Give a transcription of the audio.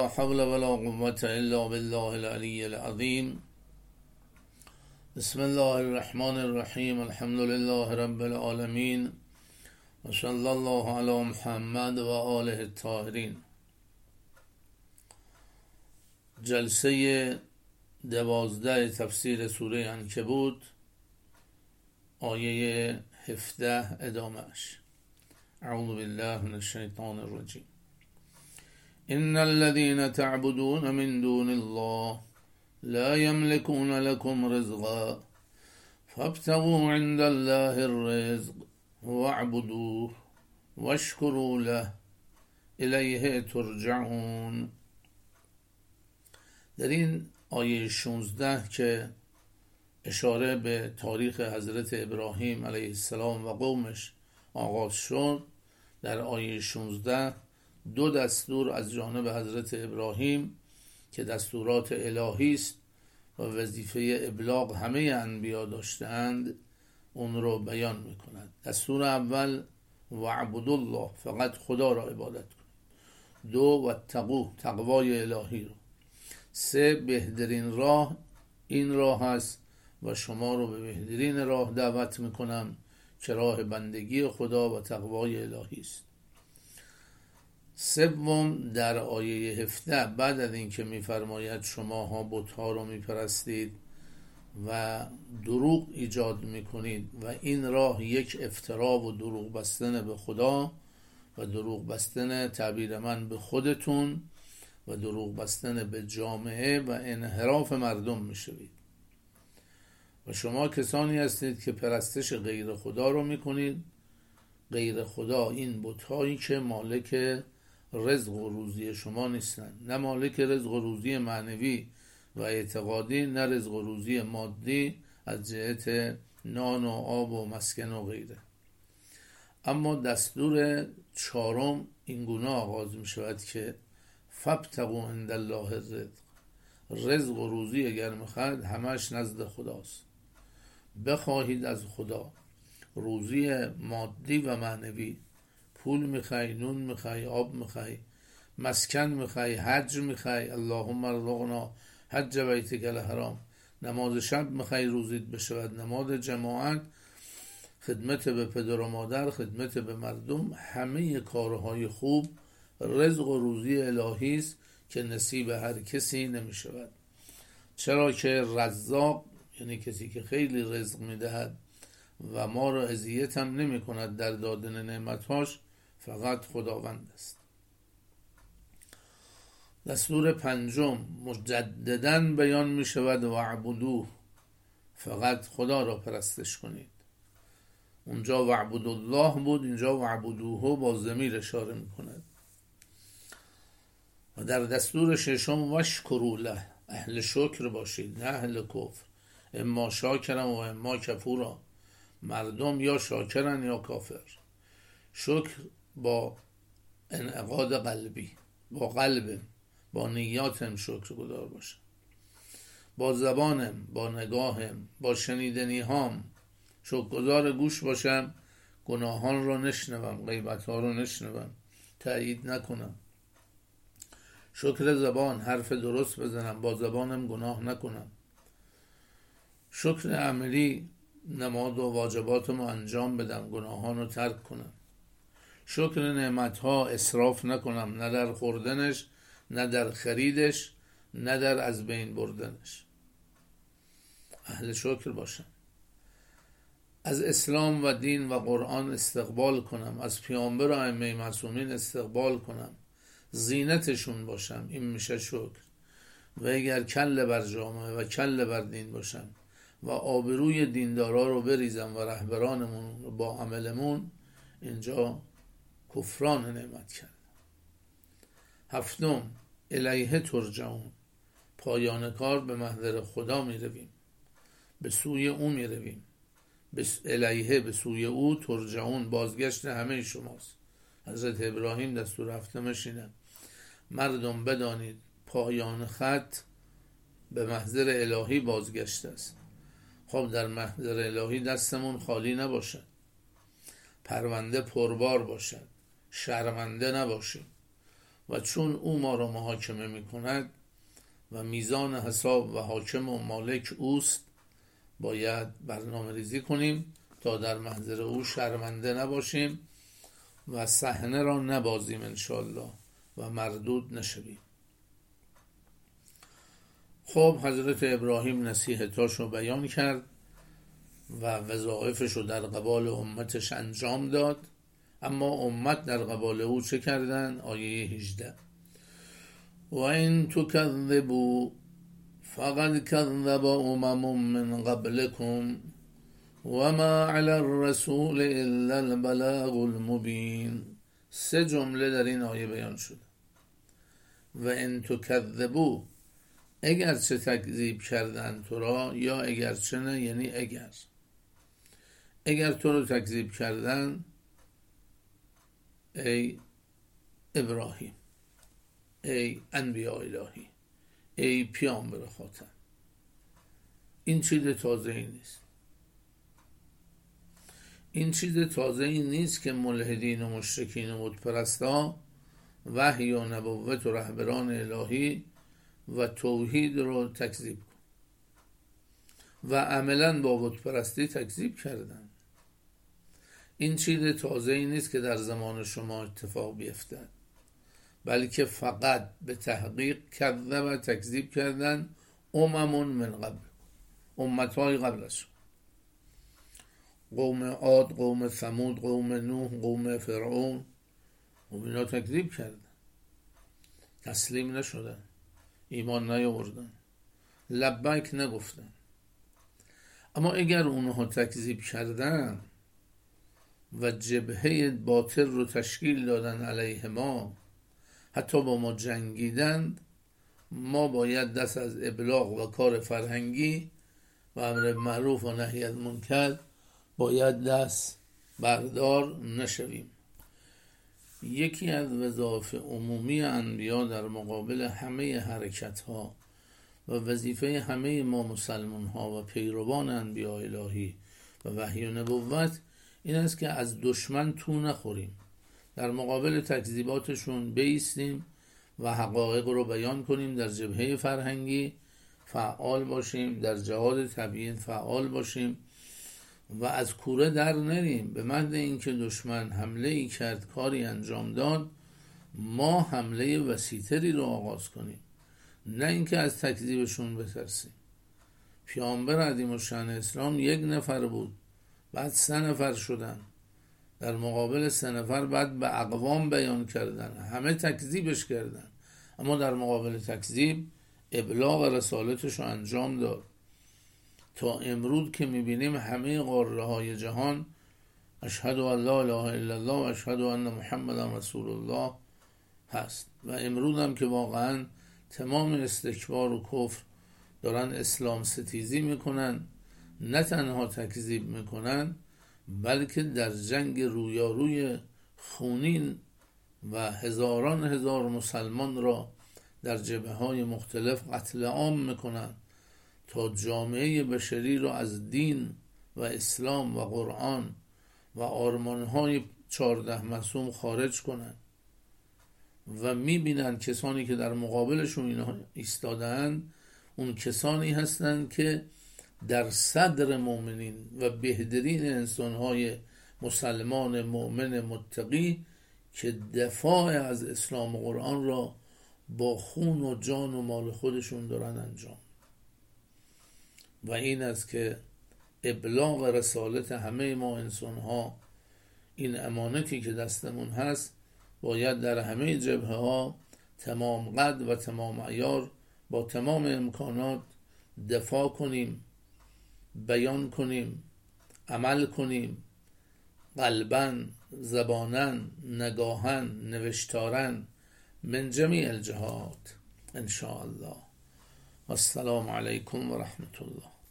لا حول ولا قوة إلا بالله العلي العظيم. بسم الله الرحمن الرحیم. الحمد لله رب العالمين و صلی الله علی محمد و آله الطاهرین. جلسه 12 تفسیر سوره عنکبوت، آیه 17 ادامهش. اعوذ بالله من الشیطان الرجیم. ان الذين تعبدون من دون الله لا يملكون لكم رزقا فابتغوا عند الله الرزق واعبدوه واشكروا له الیه ترجعون. در این آیه 16 که اشاره به تاریخ حضرت ابراهیم علیه السلام و قومش آغاز شد، در آیه 16 دو دستور از جانب حضرت ابراهیم که دستورات الهی است و وظیفه ابلاغ همه انبیا داشتند اون رو بیان میکند. دستور اول وعبدوا الله، فقط خدا را عبادت کنید. دو واتقوه، تقوای الهی رو. سه بهترین راه این راه هست و شما رو به بهترین راه دعوت میکنم که راه بندگی خدا و تقوای الهی است. سوم در آیه 17 بعد از این که میفرماید شماها بت‌ها رو میپرستید و دروغ ایجاد میکنید و این راه یک افترا و دروغ بستن به خدا و دروغ بستن تعبیر من به خودتون و دروغ بستن به جامعه و انحراف مردم میشوید و شما کسانی هستید که پرستش غیر خدا رو میکنید. غیر خدا این بت‌هایی که مالک رزق و روزی شما نیستن، نه مالک رزق و روزی معنوی و اعتقادی، نه رزق و روزی مادی از جهت نان و آب و مسکن و غیره. اما دستور چهارم این گونه آغاز می شود که فابتغوا عند الله الرزق. رزق و روزی اگر میخواید همش نزد خداست. بخواهید از خدا روزی مادی و معنوی، پول میخوای، نون میخوای، آب میخوای، مسکن میخوای، حج میخوای، اللهم ارزقنا حج بیتک الحرام، نماز شب میخوای روزیت بشود، نماز جماعت، خدمت به پدر و مادر، خدمت به مردم، همه کارهای خوب رزق و روزی الهی است که نصیب هر کسی نمیشود. چرا که رزاق یعنی کسی که خیلی رزق میدهد و ما را اذیت هم نمی کند در دادن نعمتهاش فقط خداوند است. دستور پنجم مجدداً بیان می شود وعبدوه، فقط خدا را پرستش کنید. اونجا وعبد الله بود، اینجا وعبدوه با ضمیر اشاره می کند. و در دستور ششم واشکروا له، اهل شکر باشید نه اهل کفر. اما شاکرم و اما کفورا، مردم یا شاکرن یا کافر. شکر با انعقاد قلبی، با قلبم، با نیاتم شکر گذار باشم، با زبانم، با نگاهم، با شنیدنی هام شکر گذار گوش باشم، گناهان رو نشنوم، غیبت ها رو نشنوم، تایید نکنم. شکر زبان، حرف درست بزنم، با زبانم گناه نکنم. شکر عملی، نماز و واجباتم رو انجام بدم، گناهان رو ترک کنم. شکر نعمتها، اسراف نکنم، نه در خوردنش، نه در خریدش، نه در از بین بردنش. اهل شکر باشم. از اسلام و دین و قرآن استقبال کنم، از پیامبر و ائمه معصومین استقبال کنم، زینتشون باشم، این میشه شکر. و اگر کله بر جامعه و کله بر دین باشم و آبروی دیندارا رو بریزم و رهبرانمون با عملمون، اینجا کفران نعمت کرد. هفتم الیه ترجعون، پایان کار به محضر خدا می رویم، به سوی او می رویم. الیه به سوی او، ترجعون بازگشت همه شماست. حضرت ابراهیم دستور هفتمش اینه مردم بدانید پایان خط به محضر الهی بازگشت است. خب در محضر الهی دستمون خالی نباشد، پرونده پربار باشد، شرمنده نباشیم. و چون او ما را محاکمه میکند و میزان حساب و حاکم و مالک اوست، باید برنامه ریزی کنیم تا در محضر او شرمنده نباشیم و صحنه را نبازیم انشاءالله و مردود نشویم. خب حضرت ابراهیم نصیحتاشو بیان کرد و وظایفشو در قبال امتش انجام داد، اما امت در قبال او چه کردن؟ آیه 18: و این تکذبوا فقد کذب امم من قبلكم و ما علی الرسول الا البلاغ المبین. 3 جمله در این آیه بیان شده. و این تکذبوا، اگرچه تکذیب کردن تو را، یا اگرچه نه یعنی اگر تو رو تکذیب کردن ای ابراهیم، ای انبیاء الهی، ای پیامبر خاتم، این چیز تازه ای نیست. این چیز تازه ای نیست که ملحدین و مشرکین و بتپرستا وحی و نبوت و رهبران الهی و توحید رو تکذیب کن و عملا با بتپرستی تکذیب کردن. این چیز تازه ای نیست که در زمان شما اتفاق بیفتد، بلکه فقط به تحقیق کذب و تکذیب کردن امم من قبل، امتهای قبل از شما، قوم عاد، قوم ثمود، قوم نوح، قوم فرعون، اینا تکذیب کردن، تسلیم نشدن، ایمان نیاوردن، لبیک نگفتن. اما اگر اونها تکذیب کردن و جبهه باطل رو تشکیل دادن علیه ما، حتی با ما جنگیدند، ما باید دست از ابلاغ و کار فرهنگی و امر معروف و نهی از منکر باید دست بردار نشویم. یکی از وظایف عمومی انبیا در مقابل همه حرکت ها و وظیفه همه ما مسلمان ها و پیروان انبیا الهی و وحی و نبوت این است که از دشمن تو نخوریم، در مقابل تکذیباتشون بایستیم و حقایق رو بیان کنیم، در جبهه فرهنگی فعال باشیم، در جهاد تبیین فعال باشیم و از کوره در نریم. به مهد اینکه دشمن حمله ای کرد، کاری انجام داد، ما حمله وسیع‌تری رو آغاز کنیم، نه اینکه از تکذیبشون بترسیم. پیامبر عظیم الشأن اسلام 1 نفر بود، بعد 3 نفر شدن، در مقابل 3 نفر بعد به اقوام بیان کردن، همه تکذیبش کردن، اما در مقابل تکذیب ابلاغ رسالتش رو انجام داد. تا امروز که میبینیم همه قاره های جهان اشهد ان لا اله الا الله و اشهد ان محمدا رسول الله هست و امروز هم که واقعا تمام استکبار و کفر دارن اسلام ستیزی میکنن، نه تنها تکذیب میکنن بلکه در جنگ رویاروی خونین و هزاران هزار مسلمان را در جبهه‌های مختلف قتل عام میکنن تا جامعه بشری را از دین و اسلام و قرآن و آرمانهای 14 معصوم خارج کنن و میبینن کسانی که در مقابلشون اینا ایستادن اون کسانی هستند که در صدر مؤمنین و بهترین انسانهای مسلمان مؤمن متقی که دفاع از اسلام و قرآن را با خون و جان و مال خودشون دارن انجام. و این است که ابلاغ رسالت همه ما انسانها، این امانتی که دستمون هست، باید در همه جبهه ها تمام قد و تمام عیار با تمام امکانات دفاع کنیم، بیان کنیم، عمل کنیم، قلباً، زباناً، نگاهاً، نوشتاراً، من جمیع الجهات ان شاء الله. السلام علیکم و رحمت الله.